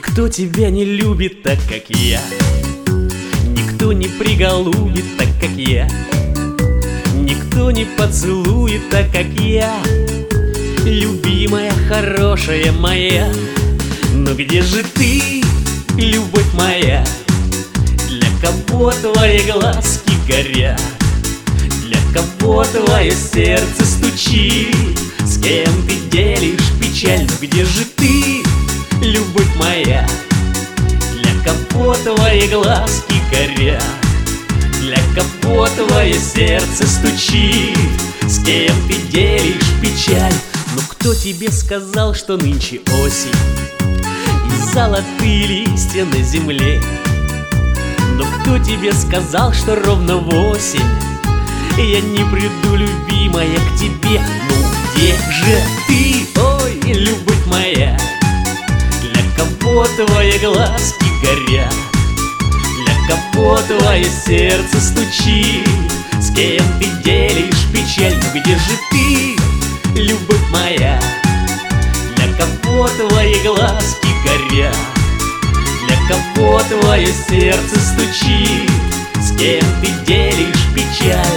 Никто тебя не любит так, как я. Никто не приголубит так, как я. Никто не поцелует так, как я. Любимая, хорошая моя, но где же ты, любовь моя? Для кого твои глазки горят? Для кого твое сердце стучит? С кем ты делишь печаль? Но где же ты, любовь моя? Для кого твои глазки горят? Для кого твое сердце стучит? С кем ты делишь печаль? Ну кто тебе сказал, что нынче осень и золотые листья на земле? Но кто тебе сказал, что ровно в осень я не приду, любимая, к тебе? Ну где же ты, ой, любовь моя? Для кого твои глазки горят? Для кого твое сердце стучит? С кем ты делишь печаль? Ну где же ты, любовь моя? Для кого твои глазки горят? Для кого твое сердце стучит? С кем ты делишь печаль?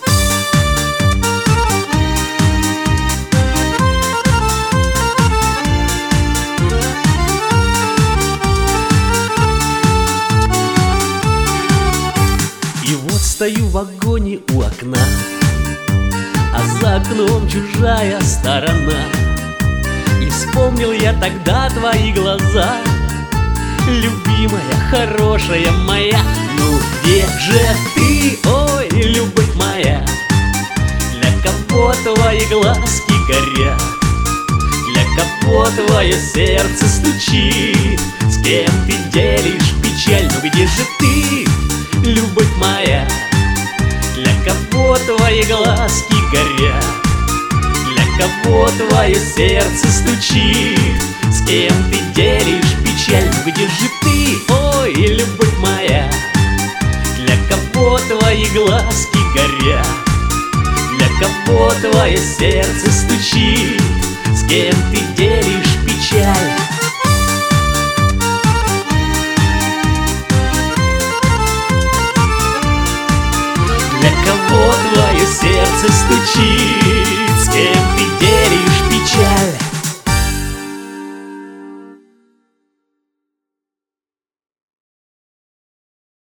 И вот стою в вагоне у окна, а за окном чужая сторона. И вспомнил я тогда твои глаза, любимая, хорошая моя. Ну где же ты, ой, любовь моя? Для кого твои глазки горят? Для кого твое сердце стучит? С кем ты делишь печаль? Ну где же ты, любовь моя? Для кого твои глазки горят? Для кого твое сердце стучит? С кем ты делишь печаль? Ну где же ты, ой, любовь моя? Для кого твои глазки горят? Для кого твое сердце стучит? С кем ты делишь печаль? Для кого твое сердце стучит?